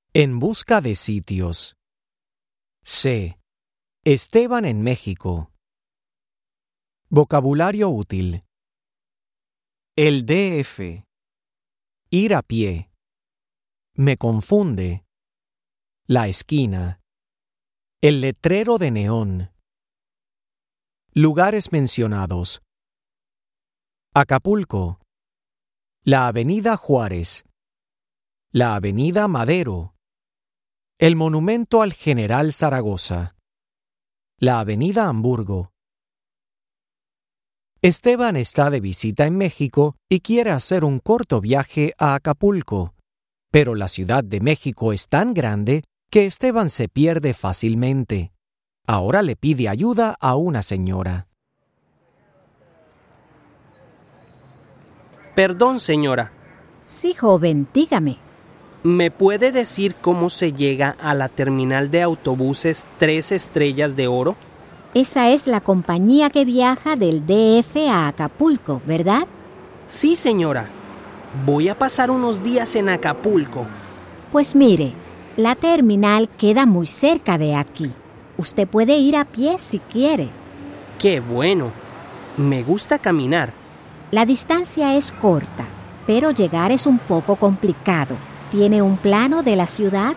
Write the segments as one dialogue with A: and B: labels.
A: En busca de sitios. C. Esteban en México. Vocabulario útil. El DF. Ir a pie. Me confunde. La esquina. El letrero de neón. Lugares mencionados. Acapulco. La Avenida Juárez. La Avenida Madero. El Monumento al General Zaragoza. La Avenida Hamburgo. Esteban está de visita en México y quiere hacer un corto viaje a Acapulco, pero la Ciudad de México es tan grande que Esteban se pierde fácilmente. Ahora le pide ayuda a una señora.
B: Perdón, señora.
C: Sí, joven, dígame.
B: ¿Me puede decir cómo se llega a la terminal de autobuses 3 Estrellas de Oro?
C: Esa es la compañía que viaja del DF a Acapulco, ¿verdad?
B: Sí, señora. Voy a pasar unos días en Acapulco.
C: Pues mire, la terminal queda muy cerca de aquí. Usted puede ir a pie si quiere.
B: ¡Qué bueno! Me gusta caminar.
C: La distancia es corta, pero llegar es un poco complicado. ¿Tiene un plano de la ciudad?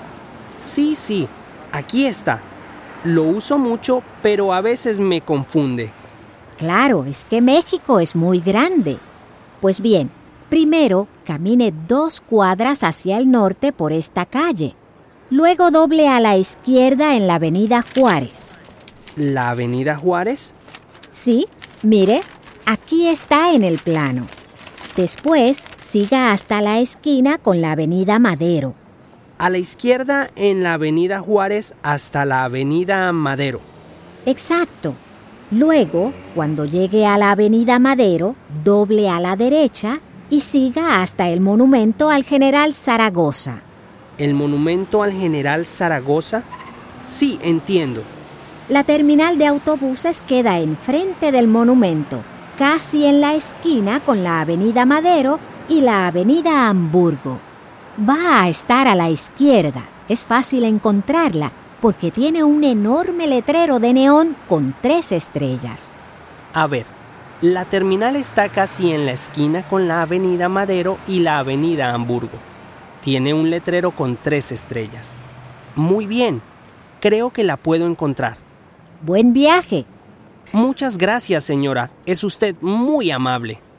B: Sí, aquí está. Lo uso mucho, pero a veces me confunde.
C: Claro, es que México es muy grande. Pues bien, primero camine 2 cuadras hacia el norte por esta calle. Luego doble a la izquierda en la Avenida Juárez.
B: ¿La Avenida Juárez?
C: Sí, mire, aquí está en el plano. Después, siga hasta la esquina con la Avenida Madero.
B: A la izquierda en la Avenida Juárez hasta la Avenida Madero.
C: Exacto. Luego, cuando llegue a la Avenida Madero, doble a la derecha y siga hasta el Monumento al General Zaragoza.
B: ¿El Monumento al General Zaragoza? Sí, entiendo.
C: La terminal de autobuses queda enfrente del monumento, casi en la esquina con la Avenida Madero y la Avenida Hamburgo. Va a estar a la izquierda. Es fácil encontrarla porque tiene un enorme letrero de neón con 3 estrellas.
B: A ver, la terminal está casi en la esquina con la Avenida Madero y la Avenida Hamburgo. Tiene un letrero con 3 estrellas. Muy bien, creo que la puedo encontrar.
C: ¡Buen viaje!
B: Muchas gracias, señora. Es usted muy amable.